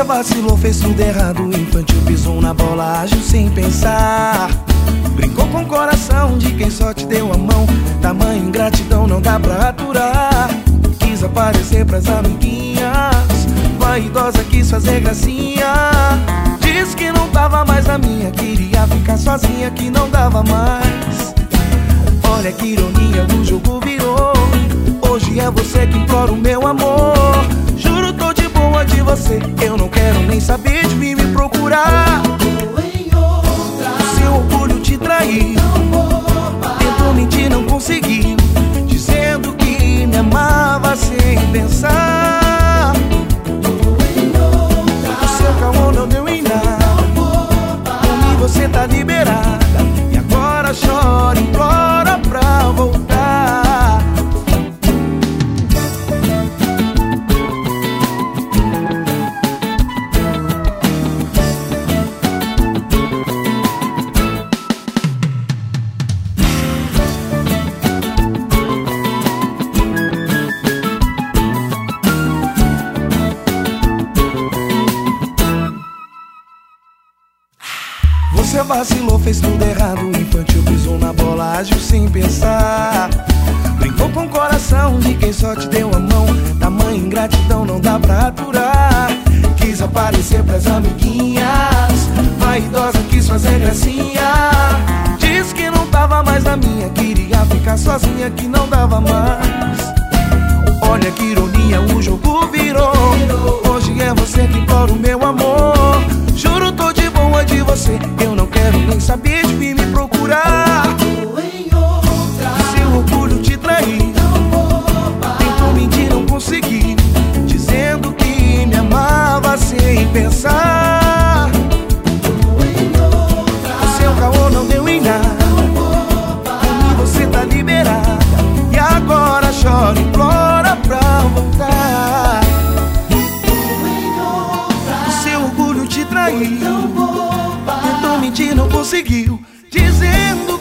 vacilou, fez tudo errado, infantil, pisou na bola, agiu sem pensar. Brincou com o coração de quem só te deu a mão. Tamanho ingratidão não dá pra aturar. Quis aparecer pras amiguinhas, vaidosa quis fazer gracinha. Disse que não tava mais na minha, queria ficar sozinha, que não dava mais. Olha que ironia, o jogo virou. Hoje é você que implora o meu amor. Juro, tô de boa de você, eu não quero nem saber de mim me procurar. Seu orgulho te traiu, tentou mentir, não conseguiu, dizendo que me amava sem pensar. O seu caô não deu em nada, por mim você tá liberada, e agora chora, implora pra voltar. Você vacilou, fez tudo errado, infantil, pisou na bola, agiu sem pensar. Brincou com o coração de quem só te deu a mão. Tamanho ingratidão não dá pra aturar. Quis aparecer pras amiguinhas, vaidosa quis fazer gracinha. Disse que não tava mais na minha, queria ficar sozinha, que não dava mais. Olha que ironia, o jogo virou. Hoje é você que implora o meu amor. Juro, tô de boa de você, eu não quero nem saber de mim me procurar. Seu orgulho te traiu, tentou mentir, não conseguiu, dizendo que me amava sem pensar. O seu caô não deu em nada, por mim você tá liberada, e agora chora, implora pra voltar. O seu orgulho te traiu, tentou mentir, não conseguiu, dizendo